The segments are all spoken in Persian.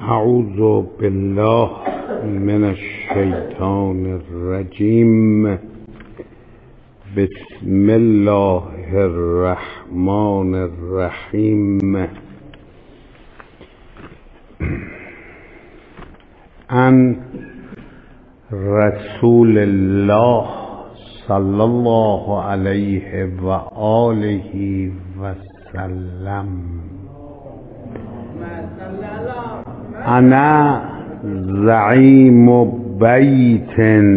اعوذ بالله من الشیطان الرجیم. بسم الله الرحمن الرحیم. عن رسول الله صلی الله علیه و آله و سلم. انا زعیم بیت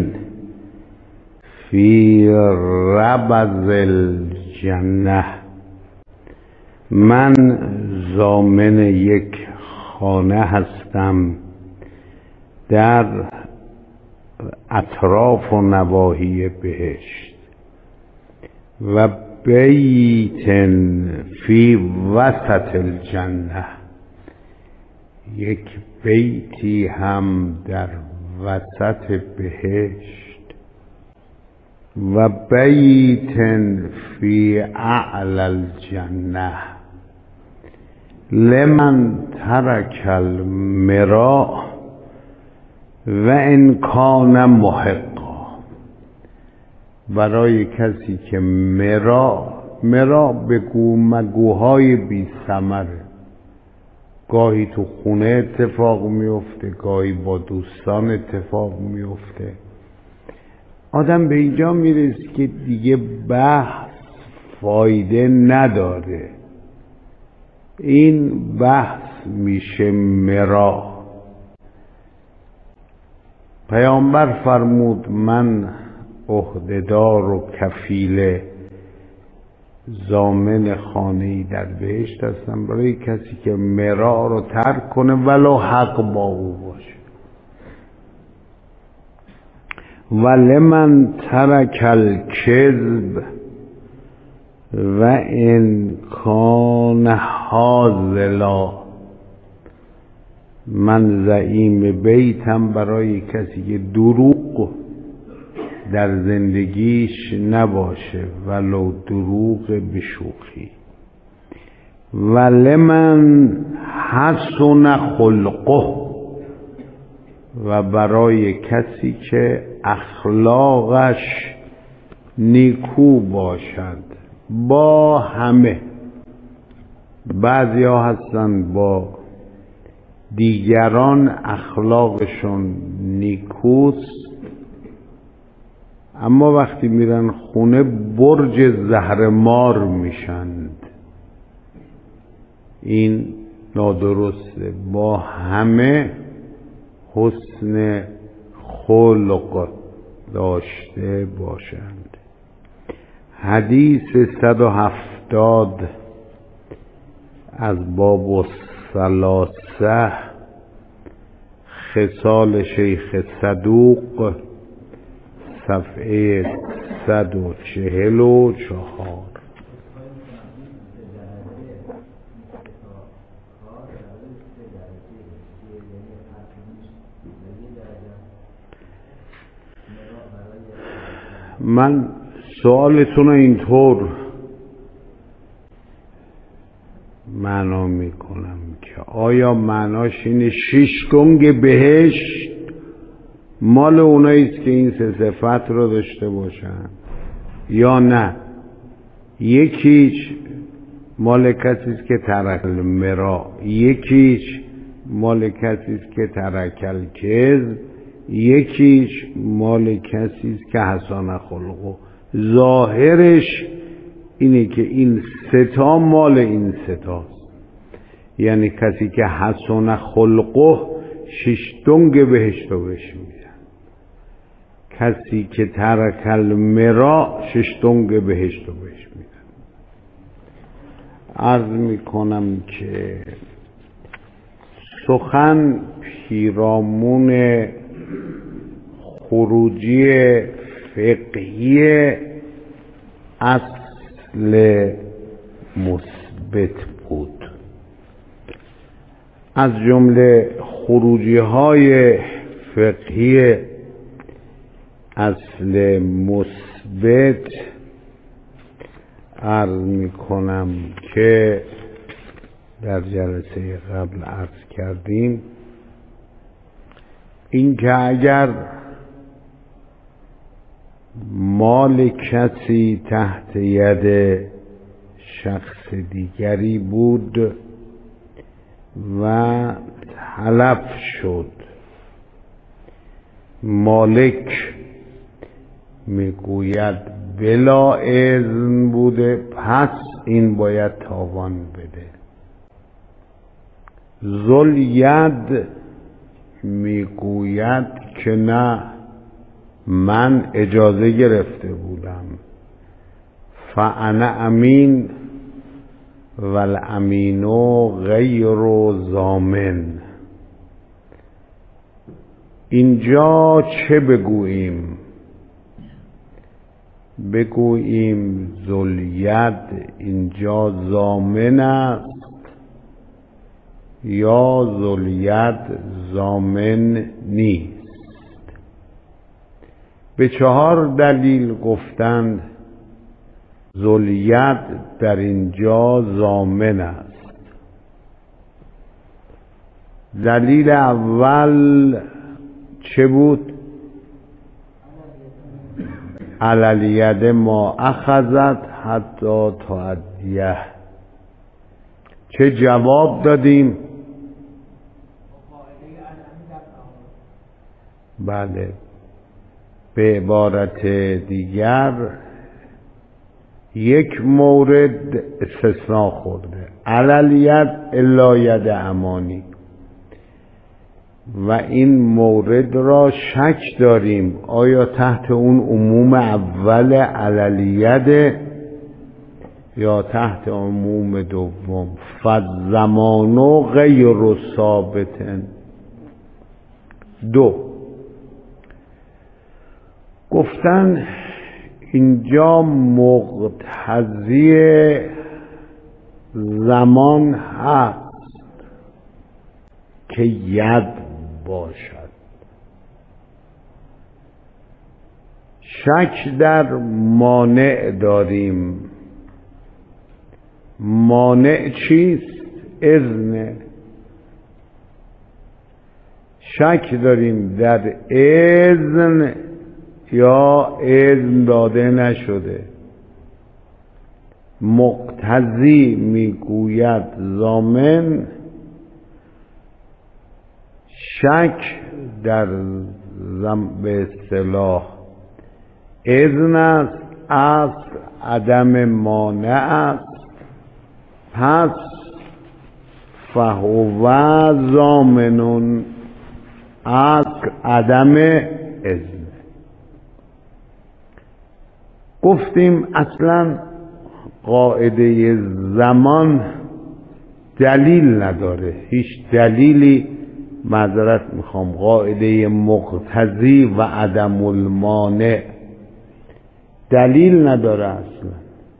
فی ربض الجنه. من ضامن یک خانه هستم در اطراف و نواحی بهشت. و بیت فی وسط الجنه، یک بیتی هم در وسط بهشت. و بیت فی اعلی الجنه لمن ترک المراء و ان کان محقا. برای کسی که مرا بگو مگوهای بی ثمره، گاهی تو خونه اتفاق میفته، گاهی با دوستان اتفاق میفته. آدم به اینجا میرسه که دیگه بحث فایده نداره. این بحث میشه مرا. پیامبر فرمود من عهدهدار و کفیل ضامن خانه‌ای در بهشت هستم برای کسی که مرا رو ترک کنه ولو حق با او باشه. و لمن ترک الکذب و ان کان حاذلا. من زعیم بیتم برای کسی که دروغ در زندگیش نباشه ولو دروغ بشوخی. و لمن حسن خلقه، و برای کسی که اخلاقش نیکو باشد با همه. بعضی ها هستن با دیگران اخلاقشون نیکوست، اما وقتی میرن خونه برج زهرمار میشند. این نادرسته. با همه حسن خلق داشته باشند. حدیث 170 از باب الثلاثه خصال شیخ صدوق، صفحه 144. من سوالتون رو اینطور معنا میکنم که آیا معناش اینه 6 گنگ بهشت مال اوناییست که این 3 صفت رو داشته باشن، یا نه یکیش مال کسیست که ترک المرا، یکیش مال کسیست که ترک الکذب، یکیش مال کسیست که حسن خلقه. ظاهرش اینه که این 3 مال این 3 یعنی کسی که حسن خلقه 6 دنگ بهشت رو بهش میدن، کسی که ترک المرا 6 دنگ بهشت رو بهش میدن. عرض میکنم که سخن پیرامون خروجی فقهی اصل مثبت بود. از جمله خروجی های فقهی اصل مثبت عرض میکنم که در جلسه قبل عرض کردیم این که اگر مال کسی تحت ید شخص دیگری بود و تلف شد، مالک میگوید بلا اذن بوده، پس این باید تاوان بده. ذوالید میگوید که نه، من اجازه گرفته بودم، فانا امین والامین غیر ضامن. اینجا چه بگوییم؟ بگوییم ذوالید اینجا ضامن است یا ذوالید ضامن نیست؟ به 4 دلیل گفتند ذوالید در اینجا ضامن است. دلیل اول چه بود؟ علی الید ما اخذت حتی تعدیه. چه جواب دادیم؟ بله، به عبارت دیگر یک مورد استثناء خورده، علی الید الا ید امانی، و این مورد را شک داریم آیا تحت اون عموم اول علی الید یا تحت عموم دوم. فالزمان غیر ثابت. 2 گفتن اینجا مقتضی زمان هست که ید باشد. شک در مانع داریم. مانع چیست؟ اذن. شک داریم در اذن یا اذن داده نشده. مقتضی میگوید ضامن، شک در به اصطلاح اذن است، اصل عدم مانع است، پس فهو ضامن، اصل عدم اذن. گفتیم اصلا قاعده زمان دلیل نداره، هیچ دلیلی، معذرت میخوام، قاعده مقتضی و عدم المانع دلیل نداره اصلا.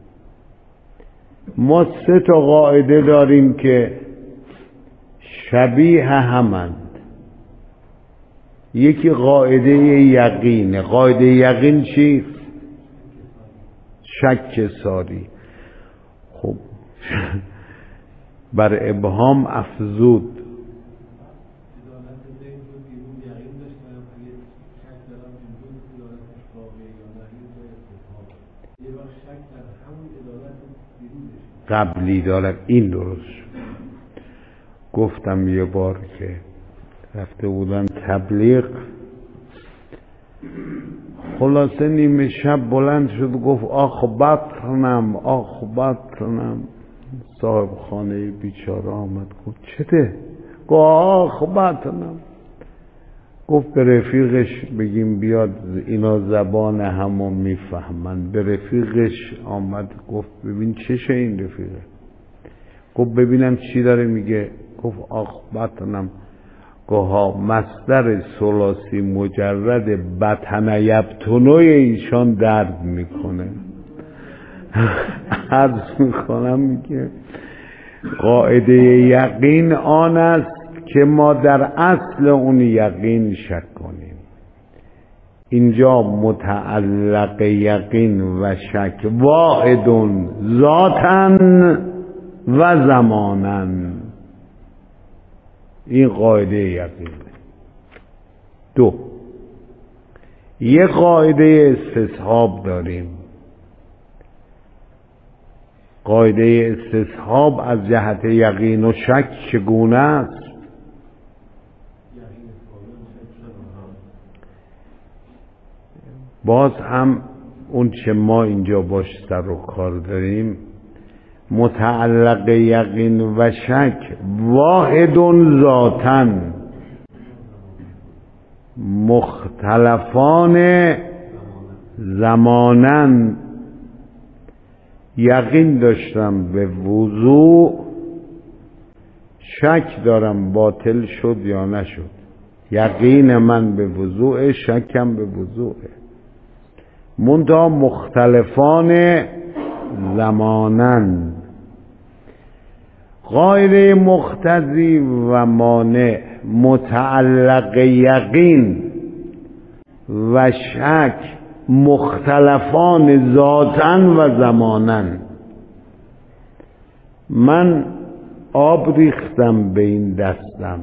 ما 3 تا قاعده داریم که شبیه همند. یکی قاعده یقینه. قاعده یقین چیست؟ شک ساری. خب بر ابهام افزود. قبلی دارد. این درست شد. گفتم یه بار که رفته بودن تبلیغ، خلاصه نیمه شب بلند شد گفت آخ بطنم، آخ بطنم. صاحب خانه بیچاره آمد گفت چته؟ گفت آخ بطنم. گفت به رفیقش بگیم بیاد، اینا زبان همو میفهمن. به رفیقش آمد گفت ببین چشه این رفیقه؟ گفت ببینم چی داره میگه. گفت آخ بطنم. گفت مصدر ثلاثی مجرد بطن یبتنوی ایشان درد میکنه. عرض میکنم میگه قاعده یقین آن است که ما در اصل اون یقین شک کنیم. اینجا متعلق یقین و شک واحدون ذاتن و زمانن. این قاعده یقینه. دو، یک قاعده استصحاب داریم. قاعده استصحاب از جهت یقین و شک چگونه است؟ باز هم اون چه ما اینجا باش سر و کار داریم، متعلق یقین و شک واحد ذاتاً مختلفان زماناً. یقین داشتم به وضوع، شک دارم باطل شد یا نشد. یقین من به وضوع، شکم به وضوع، منتها مختلفان زماناً. قاعده مقتضی و مانع متعلق یقین و شک مختلفان ذاتاً و زماناً. من آب ریختم به این دستم،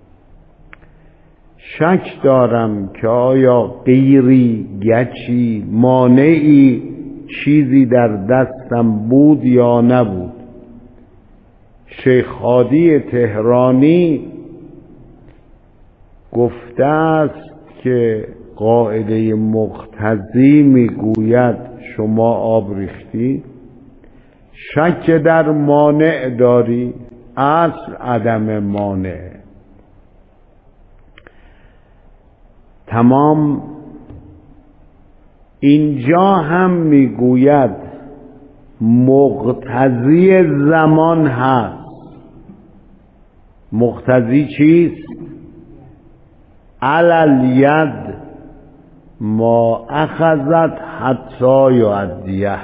شک دارم که آیا غیری، گچی، مانعی، چیزی در دستم بود یا نبود. شیخ هادی تهرانی گفته است که قاعده مقتضی میگوید شما آب ریختی، شک در مانع داری، اصل عدم مانع. تمام. اینجا هم میگوید مقتضی زمان هست. مقتضی چیست؟ علل ید ما اخذت حتی یعدیه.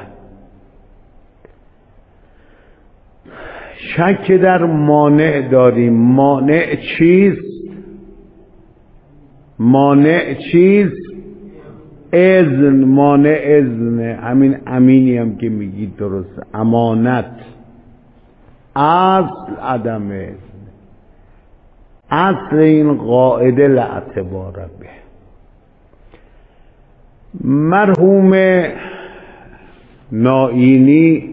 شک در مانع داریم. مانع چیست؟ مانع چیست؟ اذن. مانع اذن. همین امینی هم که میگید درسته، امانت. اصل عدم اذن. اصل این قاعده لاعتبار به. مرحوم نائینی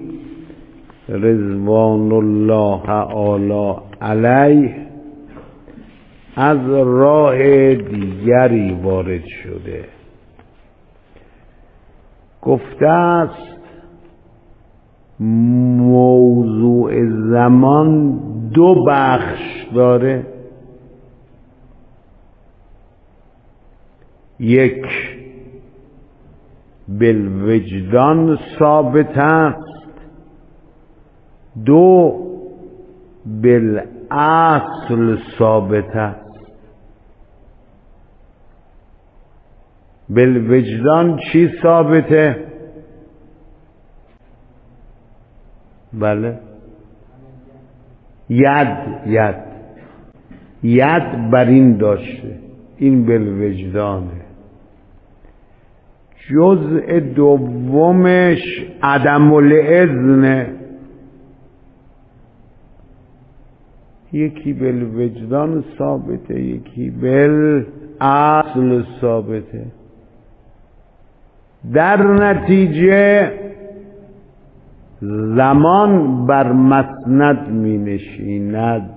رضوان الله تعالی علیه از راه دیگری وارد شده. گفته است موضوع زمان دو بخش داره. یک بالوجدان ثابت است، دو بالاصل ثابت است. بالوجدان چی ثابته؟ بله، ید بر این داشته، این بالوجدانه. جزء دومش عدم الاذن. یکی بالوجدان ثابته، یکی بالاصل ثابته. در نتیجه زمان بر مسند می نشیند.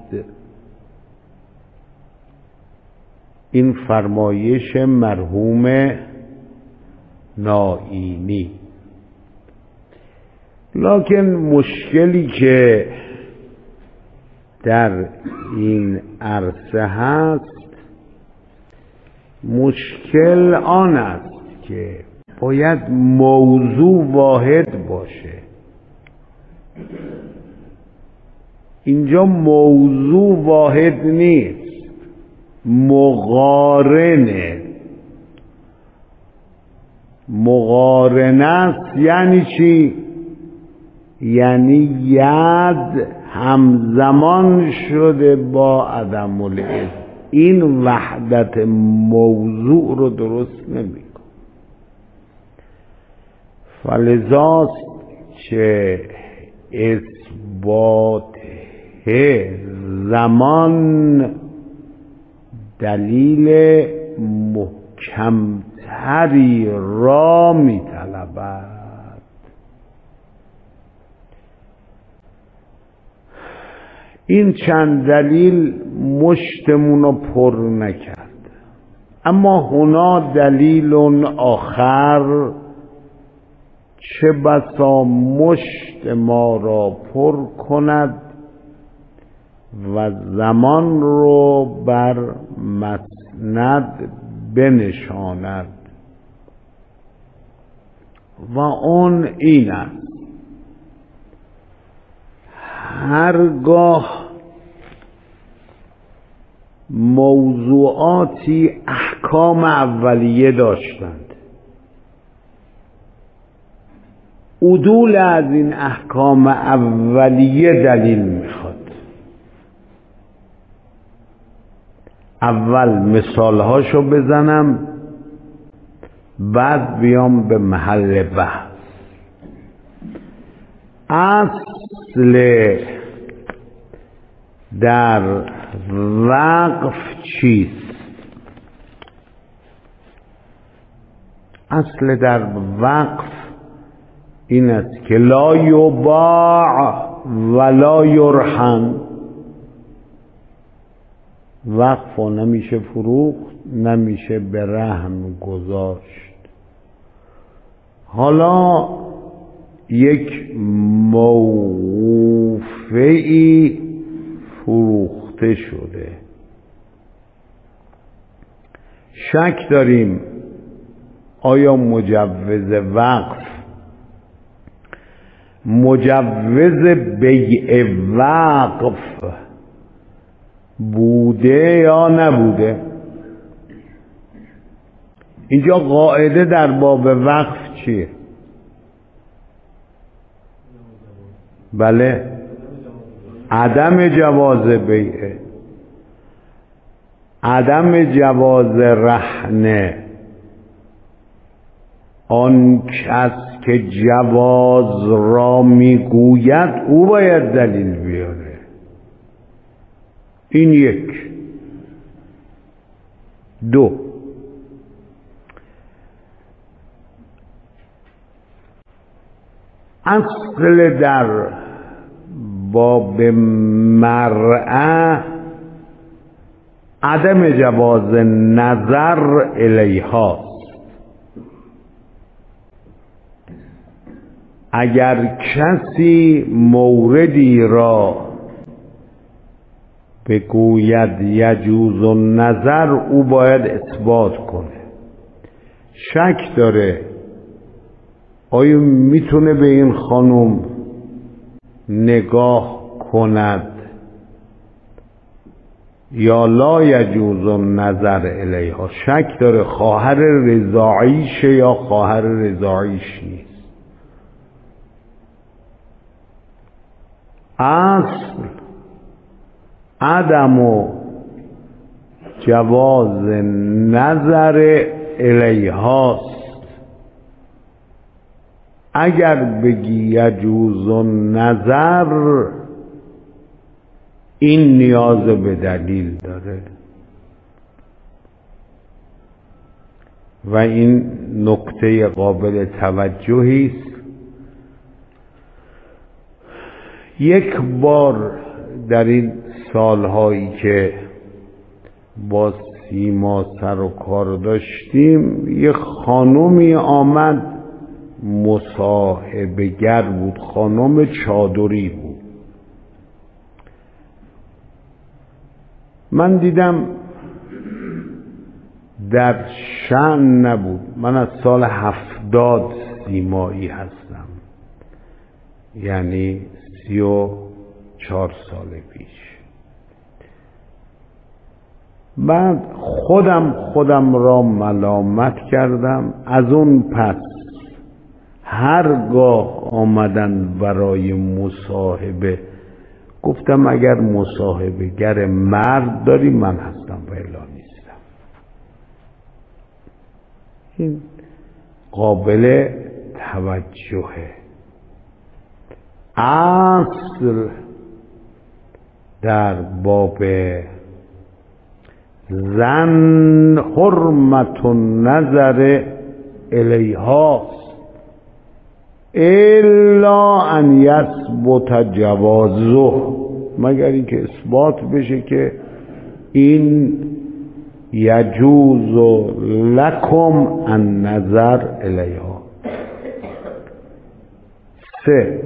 این فرمایش مرحوم نائینی. لکن مشکلی که در این عرصه هست، مشکل آن است که باید موضوع واحد باشه. اینجا موضوع واحد نیست، مقارنه. مقارنه است یعنی چی؟ یعنی ید همزمان شده با عدم الاذن. این وحدت موضوع رو درست نمی‌کنه. فلذاست که اثبات زمان دلیل محکمتری را می طلبد. این چند دلیل مشتمون رو پر نکرد، اما هنا دلیل آخر چه بسا مشت ما را پر کند و زمان رو بر مسند بنشاند و اون این است: هرگاه موضوعاتی احکام اولیه داشتند، عدول از این احکام اولیه دلیل میخواد. اول مثالهاشو بزنم، بعد بیام به محل بحث. اصل در وقف چیست؟ اصل در وقف این است که لا یباع ولا یرهن. وقف نمیشه فروخت، نمیشه به رهن گذاشت. حالا یک موقوفه‌ای فروخته شده، شک داریم آیا مجوز وقف مجوز بیع وقف بوده یا نبوده؟ اینجا قاعده در باب وقف چیه؟ بله، عدم جواز بیعه، عدم جواز رهنه. آن کس که جواز را میگوید او باید دلیل بیاره. این یک. دو، اصل در باب مرأة عدم جواز نظر الیها. اگر کسی موردی را بگوید یجوز النظر، او باید اثبات کنه. شک داره آیا میتونه به این خانم نگاه کند یا لا یجوز النظر الیها. شک داره خواهر رضاعیشه یا خواهر رضاعیش نیست. اصل عدم جواز نظر الیهاست. اگر بگی یجوز النظر، این نیاز به دلیل داره و این نکته قابل توجهی است. یک بار در این سالهایی که با سیما سر و کار داشتیم، یک خانومی آمد، مصاحبه گر بود، خانم چادری بود. من دیدم در شأن نبود. من از سال 70 سیمایی هستم، یعنی 34 سال پیش. بعد خودم را ملامت کردم. از اون پس هرگاه آمدن برای مصاحبه، گفتم اگر مصاحبه گر مرد داری من هستم و الا نیستم. این قابل توجهه. اصل در باب زن حرمت النظر الیهاست الا ان یثبت جوازه، مگر اینکه اثبات بشه که این یجوز لکم النظر الیها. 3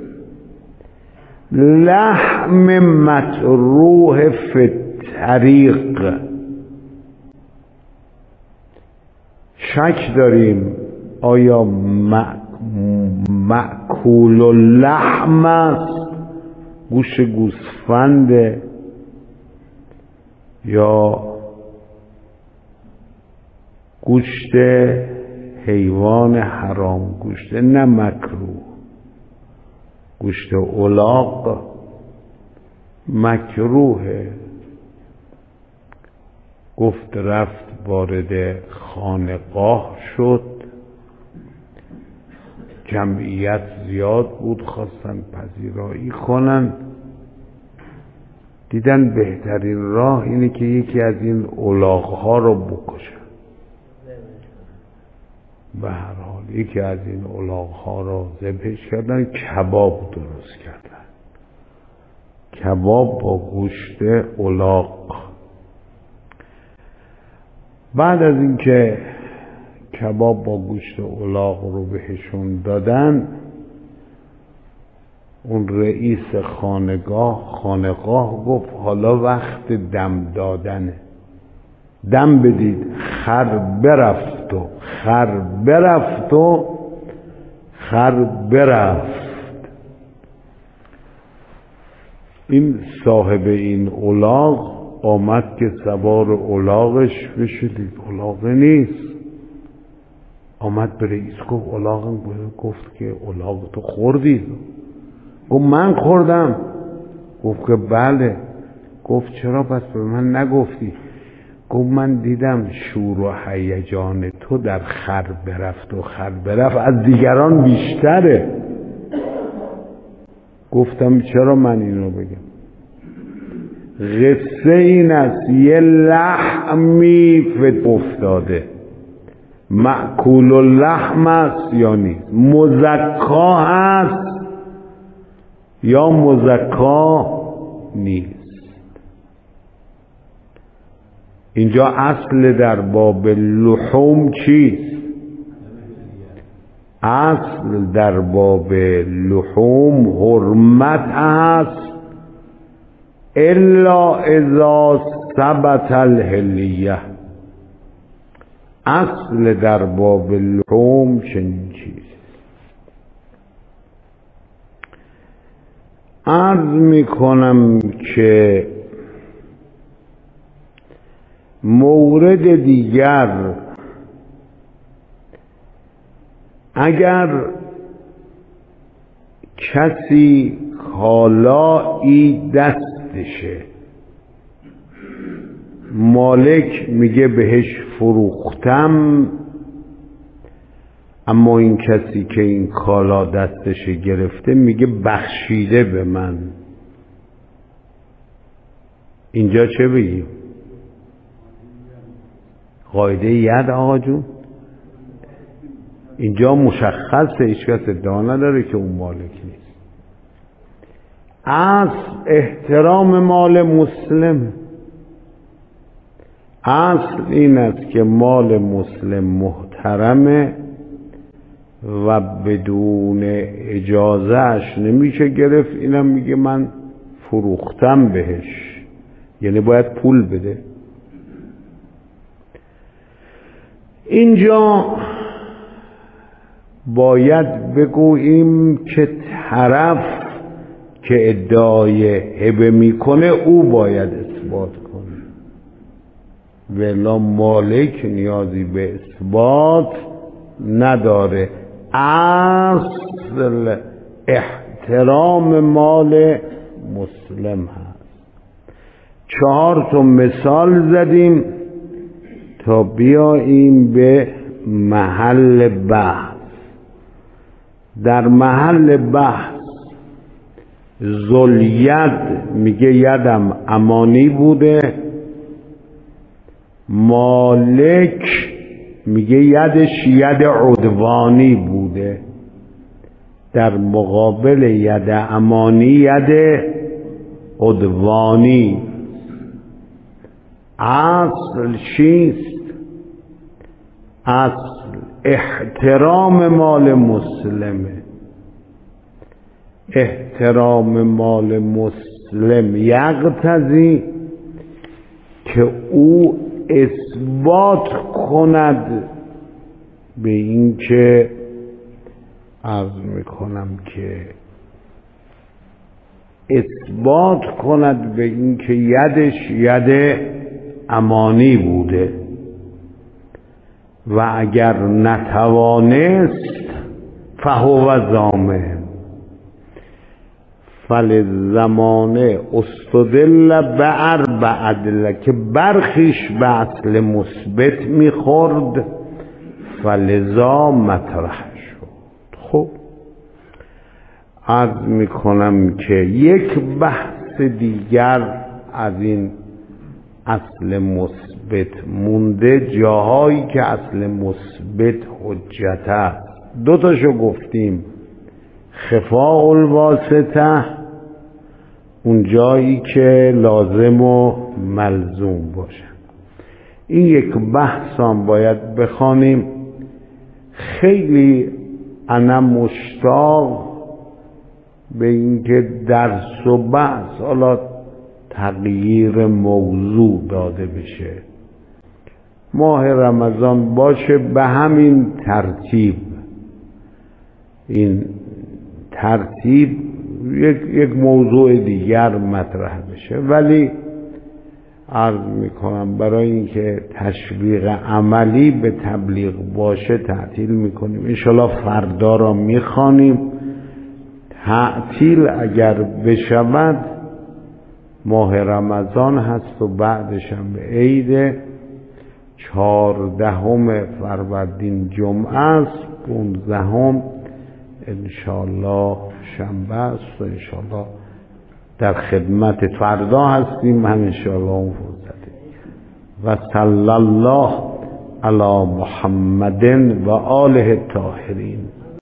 لحم مطروح فی الطریق، شک داریم آیا مأکول اللحم است، گوشت گوسفند، یا گوشت حیوان حرام گوشت، نه مکروه. گوشت الاغ مکروهه. گفت رفت وارد خانقاه شد، جمعیت زیاد بود، خواستن پذیرایی کنن، دیدن بهترین راه اینه که یکی از این الاغ‌ها رو بکشن. به هر حال یکی از این الاغ‌ها رو ذبحش کردن، کباب درست کردن، کباب با گوشت الاغ. بعد از اینکه کباب با گوشت الاغ رو بهشون دادن، اون رئیس خانقاه گفت حالا وقت دم دادنه، دم بدید. خر برفت. این صاحب این الاغ آمد که سوار الاغش بشه، دید الاغ نیست. آمد به رئیس گفت الاغ، گفت که الاغ تو خوردی؟ گفت من خوردم. گفت که بله. گفت چرا پس به من نگفتی؟ گفت من دیدم شور و هیجان تو در خر برفت و خر برفت از دیگران بیشتره. گفتم چرا من اینو بگم؟ قصه این است یه لحمی فت افتاده، مأکول اللحم است یا نیست، مزکا هست یا مزکا نیست. اینجا اصل در باب لحوم چیست؟ اصل در باب لحوم حرمت است الا اذا ثبت الحلیه. اصل در باب لحوم چنین چیز. عرض میکنم که مورد دیگر، اگر کسی کالایی دستشه، مالک میگه بهش فروختم، اما این کسی که این کالا دستش گرفته میگه بخشیده به من، اینجا چه بگیم؟ قاعده ید آقا جون اینجا مشخصه، هیچ کس ادعا نداره که اون مالک نیست. اصل احترام مال مسلم، اصل این است که مال مسلم محترمه و بدون اجازهش نمیشه گرفت. اینم میگه من فروختم بهش، یعنی باید پول بده. اینجا باید بگوییم که طرف که ادعای هبه میکنه او باید اثبات کنه، ولی مالک نیازی به اثبات نداره. اصل احترام مال مسلم هست. 4 مثال زدیم تا بیاییم به محل بحث. در محل بحث ذوالید میگه یدم امانی بوده، مالک میگه یدش ید عدوانی بوده، در مقابل ید امانی ید عدوانی. اصل چیست؟ اصل احترام مال مسلمه. احترام مال مسلم یقتضی که او اثبات کند به این که عرض میکنم که اثبات کند به این که یدش ید امانی بوده و اگر نتوانست فهو ضامن. فلزمانه استدل بأربع ادله که برخیش به اصل مثبت میخورد، فلذا مطرح شد. خب عرض میکنم که یک بحث دیگر از این اصل مثبت مونده، جاهایی که اصل مثبت حجت است. دو تاشو گفتیم، خفاء الواسطه اون جایی که لازم و ملزوم باشه. این یک بحث هم باید بخوانیم. خیلی انا مشتاق به اینکه درس و بحث حالا تغییر موضوع داده بشه. ماه رمضان باشه به همین ترتیب، این ترتیب یک موضوع دیگر مطرح بشه، ولی عرض میکنم برای اینکه تشویق عملی به تبلیغ باشه تعطیل میکنیم. انشالله فردا را میخوانیم. تعطیل اگر بشود ماه رمضان هست و بعدش هم به عید 14 فروردین جمعه است، 15 انشالله شنبه است و انشالله در خدمت فردا هستیم. هم انشالله اون فرصته. و صلی الله علی محمد و آله الطاهرین.